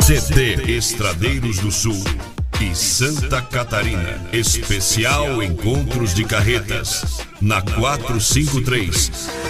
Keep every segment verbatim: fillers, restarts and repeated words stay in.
C D Estradeiros do Sul e Santa Catarina. Especial Encontros de Carretas, na quatrocentos e cinquenta e três.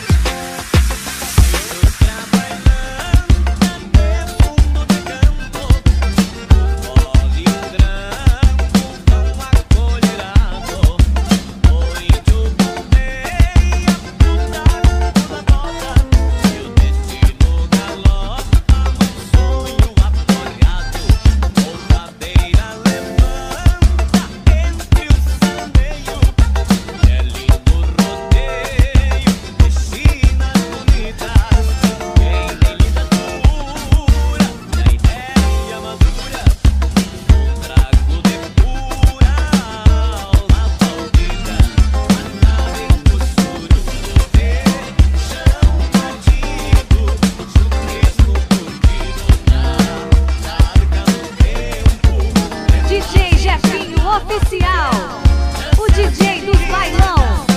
Oficial, o D J dos bailão.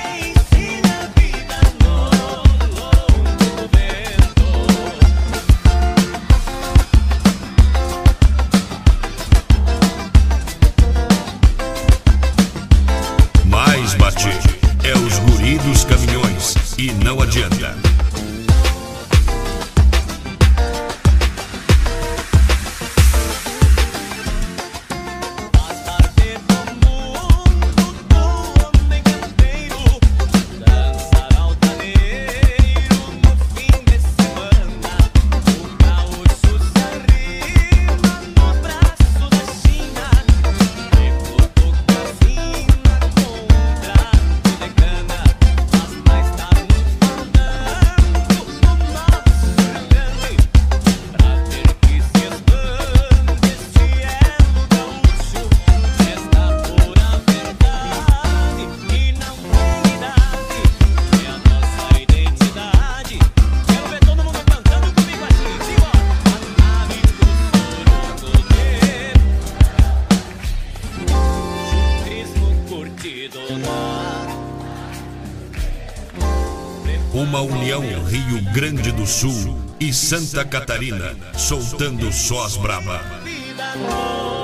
Mais bate é os guri dos caminhões e não adianta. Uma união Rio Grande do Sul e Santa Catarina, soltando sós braba.